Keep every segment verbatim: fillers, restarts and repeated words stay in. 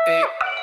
Эй.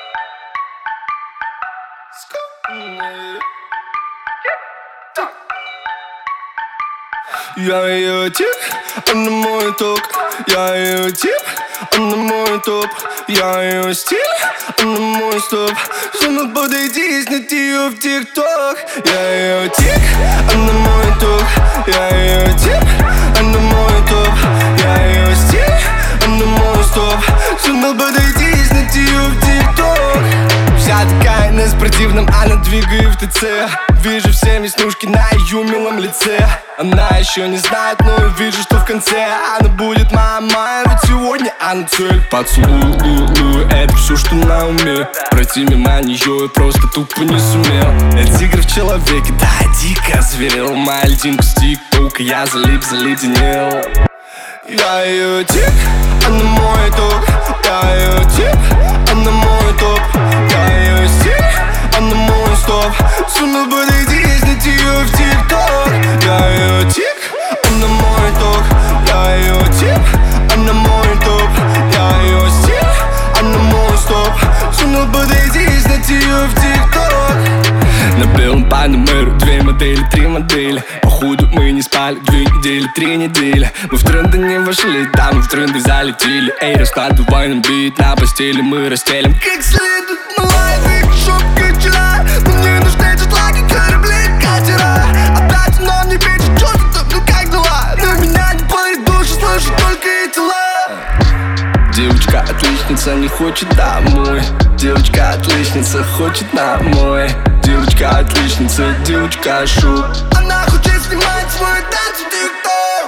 Я ее тип, она мой ток. Я ее тип, она мой топ. Я ее стиль, она мой стоп. Сунул подойти и снять ее в тикток. Я ее тик, она мой ток. Я ее тип, она мой топ. Я ее стиль, она мой стоп. Сунул подойти и снять ее в тикток. Вся такая на спортивном, она двигает в ТЦ. Вижу все веснушки на ее милом лице. Она еще не знает, но я вижу, что в конце она будет моя моя, ведь сегодня она цель. Поцелуй, это все, что на уме. Пройти мимо нее я просто тупо не сумел. Я тигр в человеке, да, дико озверел. Моя льдинка с тик-тока, я залип, заледенел. Я ее тип, она мой ток. Я ее тип, она мой топ. Я ее стиль, она мой стоп. Сунул подойти и снять ее в тикток. Я ее тик, она мой ток. Я ее тип, она мой топ. Я ее стиль, она мой стоп. Сунул подойти и снять ее в тикток. На белом панамеру две модели, три модели. Походу мы не спали две недели, три недели. Мы в тренды не вошли, да, мы в тренды залетели. Эй, раскладывай нам бит на постели, мы расстелим как следует. Ну лайфик, шутка вчера. Мне нужны эти лайки, корабли, катера. Опять но мне пишет, что ты там, ну как дела? На меня не парит душу, слышу только эти ла. Девочка отличница не хочет домой. Девочка отличница хочет на мой. Девочка отличница, девочка шу. Она хочет снимать свой танц в тикток.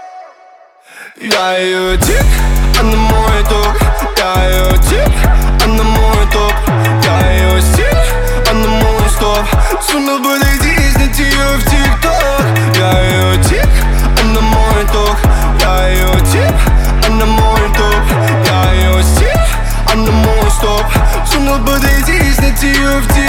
Я ее тип, она мой ток. Я ее тип, она мой топ. Я ее стиль, она мой стоп. Сунул подойти и снять ее в тикток. Я ее тип, она мой ток. Я ее тип, она мой топ. Я ее стиль, она мой стоп. Сунул подойти и снять ее в тикток.